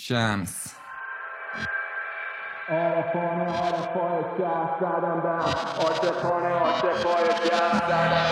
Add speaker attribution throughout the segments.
Speaker 1: شمس.
Speaker 2: عارفانه عارفای شهر زدم بهم، عاشقانه عاشقای شهر زدم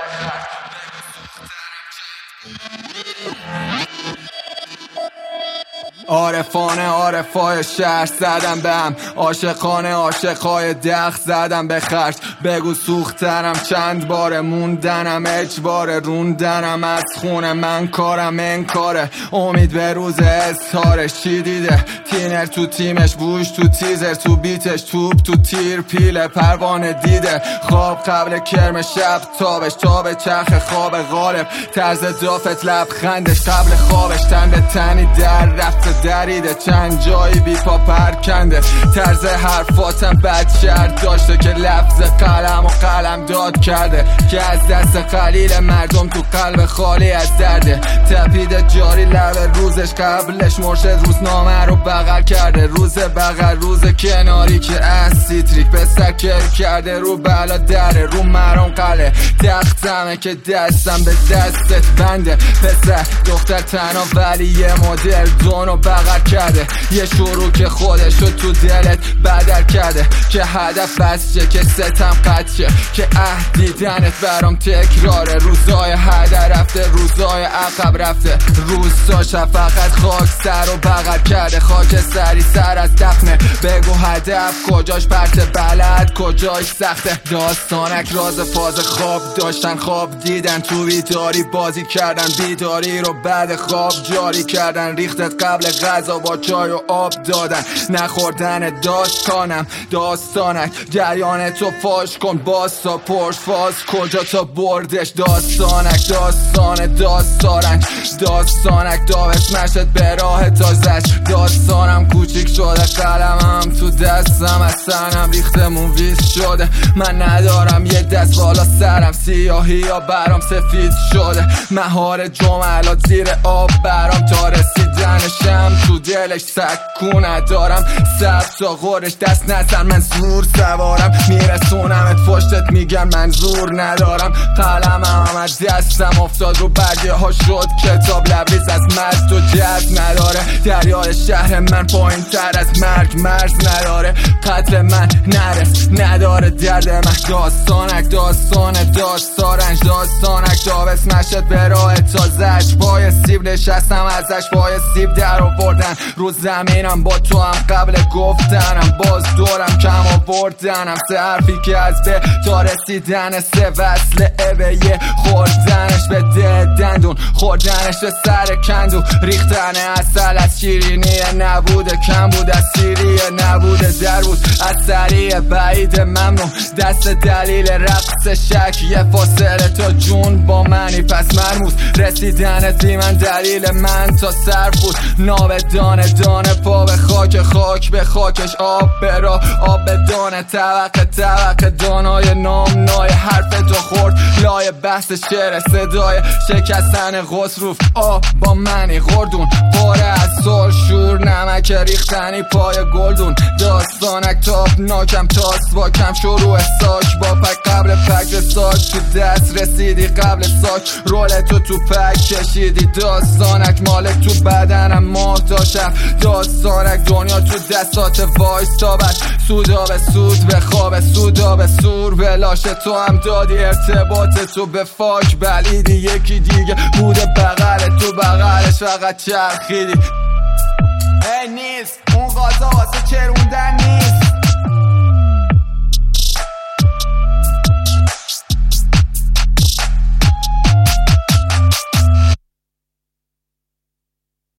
Speaker 2: عارفانه عارفای شهر زدم بهم، عاشقانه عاشقای دخ زدم به خرج. بگو سوختنم چند باره، موندنم اجباره، روندنم از خونه من کارم انکاره. امید به روز اظهارش چی دیده؟ تینر تو تیمش، بوش تو تیزر، تو بیتش توپ تو تیر، پیله پروانه دیده خواب قبل کرم شب تابش، تاب چرخ خواب غالب، طرز دافت لبخندش قبل خوابش، تن به تنی در رفته دریده، چند جایی بی پا پرکنده، طرز حرفاتم بد شهر داشته که لفظ قلم و قلم داد کرده، که از دست قلیل مردم تو قلب خالی از درده. تپید جاری لب روزش، قبلش مرشد روزنامه رو بغل کرده، روز بغل روز کناری که از سیتریک به سکر کرده، رو بلا دره رو مرام قله، تختمه که دستم به دستت بنده. پسر دختر تنها ولی یه مدل دونو بغل کرده، یه شروع که خودشو تو دلت بدل کرده، که هدف بسته که ستم قدشه، که دیدنت برام تکراره، روزای هدر رفته روزای عقب رفته، روزا فقط خاک سر و بغل کرده، خاک سری سر از دفنه. بگو هدف کجاش پرت، بلد کجاش سخته، داستانک راز فاز خواب داشتن، خواب دیدن تو بیداری بازی کردن، بیداری رو بعد خواب جاری کردن، ریختت قبل غذا با چای و آب دادن، نخوردن داستانک جریان تو فاش کن، باز تا پرس فاز کجا تا بردش، داستانک داستانک داوست مشت به راه تازش، داستانم کوچیک شده، قلمم تو دستم از سنم ریخته موویز شده، من ندارم یه دست بالا سرم، سیاهی یا برام سفید شده، مهار جملات زیر آب برام، تا رسیدنشم تو دلش سکونه دارم، سبز تا غورش دست نزن، من زور سوارم، میرسونمت پشتت میگن من زور ندارم، قلمم از دستم افتاد رو برگه ها شد کتاب، لبریز از مست و جذب نداره، دریای شهر من پایین تر از مرگ مرز نداره، قتل من نرس نداره، درد من داستانک داوست مشت به راه تازش، پای سیب نشستم ازش، پای سیب در آوردن رو زمینم، با تو هم قبل گفتنم، باز دورم کم آوردنم، سه حرفی که از به تا رسیدن، سه وصل ابه خوردنش به دندون، خوردنش به سر کندو، ریختن اصل از شیرینیه نبوده، کم بود از سیریه نبوده، در بود از سریع بعید ممنون، دست دلیل رقص شک، یه فاصله تا جون با منی پس مرموز، رسیدن من دلیل من تا سر بود، ناب دانه دانه پا به خاک به خاکش، آب به راه آب به دانه، طبق دانای نامنای، حرف تو خورد لای بحث شعر، صدای شکستن خسروف، با منی خوردون، پاره از سال شور نمک ریختنی پای گلدون، داستانک تابناکم تاست با کم شروع ساک، با پک قبل پک ساک، تو دست رسیدی قبل ساک، رول تو پک کشیدی، داستانک مال تو بدنم ماه تا شب، داستانک دنیا تو دستات وایس تابد، سودا به سود به خواب، سودا به سور به لاشه، تو هم دادی ارتباط تو به فاک، بلیدی یکی دیگه بوده بغل تو بغلش، فقط چرخیدی.